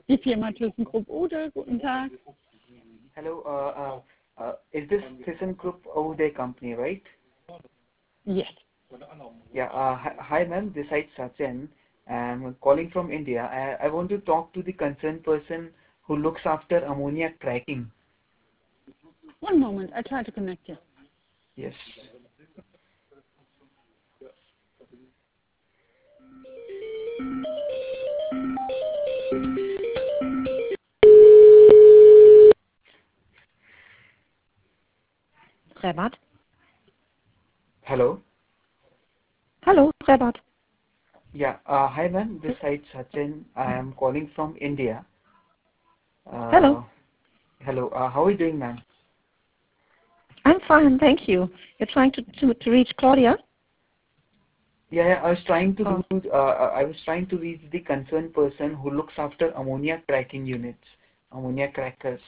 Die Firma ThyssenKrupp Ude, guten Tag. Hello, is this ThyssenKrupp Ude company, right? Yes. Yeah, hi ma'am, this is Sachin. I'm calling from India. I want to talk to the concerned person who looks after ammonia cracking. One moment, I try to connect you. Yes. Rebert? Hello. Hello, Rebert. Yeah, hi ma'am, this is Sachin. I am calling from India. Hello. Hello, how are you doing, ma'am? I'm fine, thank you. You're trying to reach Claudia? Yeah, I was trying to Oh. I was trying to reach the concerned person who looks after ammonia cracking units, ammonia crackers.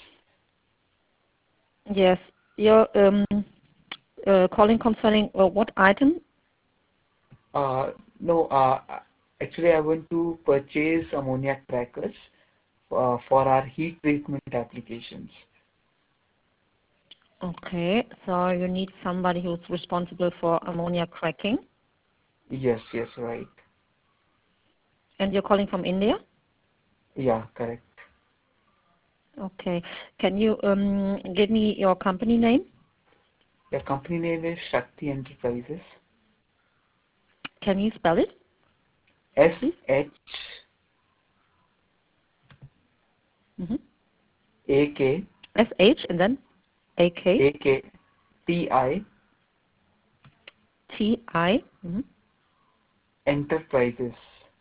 Yes. You're calling concerning what item? No, actually I want to purchase ammonia crackers for our heat treatment applications. Okay, so you need somebody who's responsible for ammonia cracking. Yes, right. And you're calling from India? Yeah, correct. Okay. Can you give me your company name? The company name is Shakti Enterprises. Can you spell it, please? SHAKTI SH and then AK? TI? Enterprises.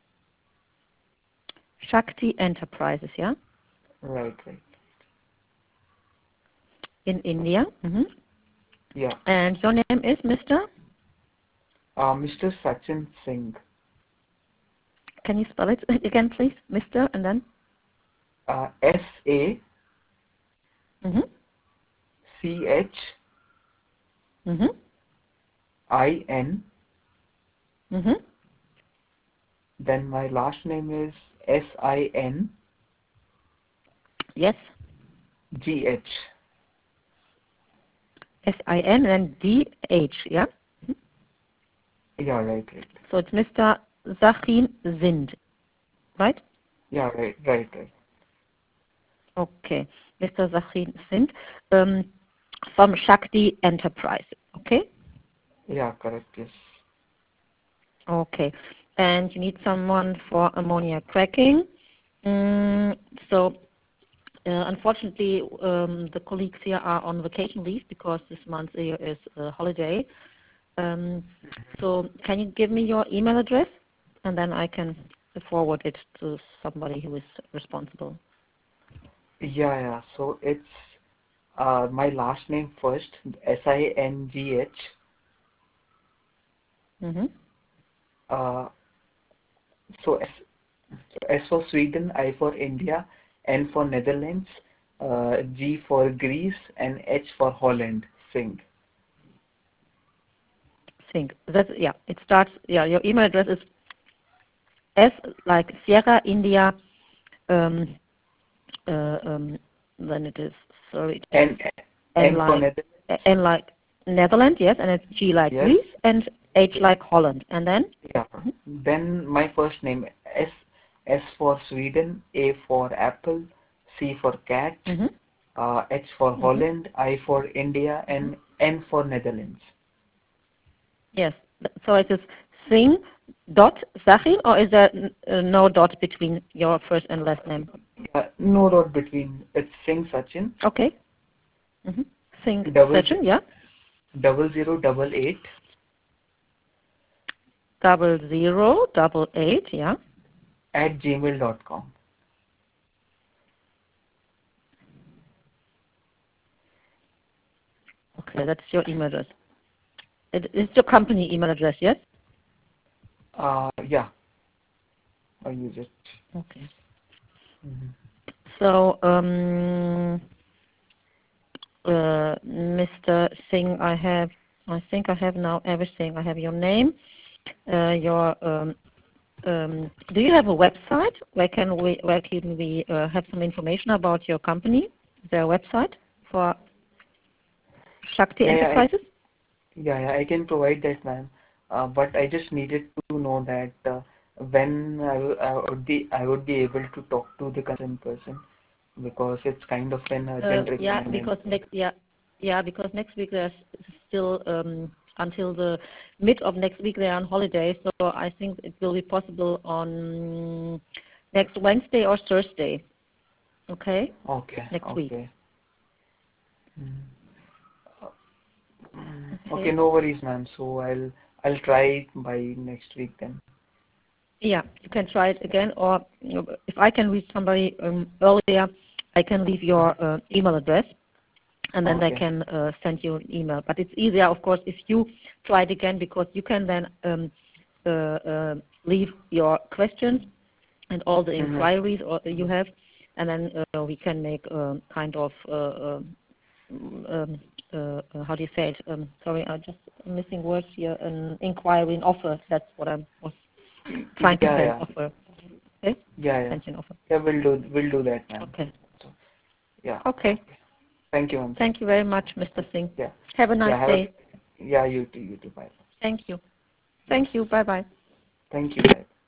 Shakti Enterprises, yeah? Right. In India? Yeah. And your name is Mr.? Mr. Sachin Singh. Can you spell it again, please? Mr. and then? SACH IN. Then my last name is SIN Yes. GH. SIN and DH, yeah? Yeah, right. So it's Mr. Sachin Sind, right? Yeah, right. Okay. Mr. Sachin Sind from Shakti Enterprise, okay? Yeah, correct, yes. Okay. And you need someone for ammonia cracking. Unfortunately, the colleagues here are on vacation leave because this month here is a holiday. So can you give me your email address, and then I can forward it to somebody who is responsible. Yeah. So it's my last name first, SINGH. So S for Sweden, I for India, N for Netherlands, G for Greece, and H for Holland. Singh. Think that's it starts. Yeah, your email address is S like Sierra India. Then it is N for like Netherlands. N like Netherlands, yes, and it's G like Yes. Greece, and H like Holland, and then Then my first name S for Sweden, A for Apple, C for cat, H for Holland, I for India, and N for Netherlands. Yes. So it is Singh dot Sachin, or is there no dot between your first and last name? Yeah, no dot between. It's Singh Sachin. Okay. Singh Sachin, yeah. 0088 0088, yeah. @gmail.com. Okay, that's your email address. It's your company email address, yes? Yeah, I use it. Okay. So, Mr. Singh, I think I have now everything. I have your name, your Do you have a website? Where can we have some information about your company? Is there a website for Shakti Yeah, Enterprises? I can provide that, ma'am. But I just needed to know that when I would be able to talk to the concerned person, because it's kind of an urgent Yeah, requirement. because next week there's still until the mid of next week they're on holiday. So I think it will be possible on next Wednesday or Thursday. Okay, Okay, next week. okay. Mm. Okay, Okay. no worries, ma'am. So I'll try by next week then. Yeah, you can try it again, or if I can reach somebody earlier, I can leave your email address, and then they Okay. can send you an email. But it's easier, of course, if you try it again, because you can then leave your questions and all the inquiries you have, and then we can make kind of how do you say it? Sorry, I'm just missing words here. An inquiry, an offer. That's what I was trying to Yeah, say. yeah, Offer. Okay. yeah. Send you an offer. Yeah, we'll do that, ma'am. Okay. So, yeah. Okay. Thank you, ma'am. Thank you very much, Mr. Singh. Yeah. Have a Yeah, nice day. yeah, you too, bye. Thank you. Thank you. Bye bye. Thank you, bye.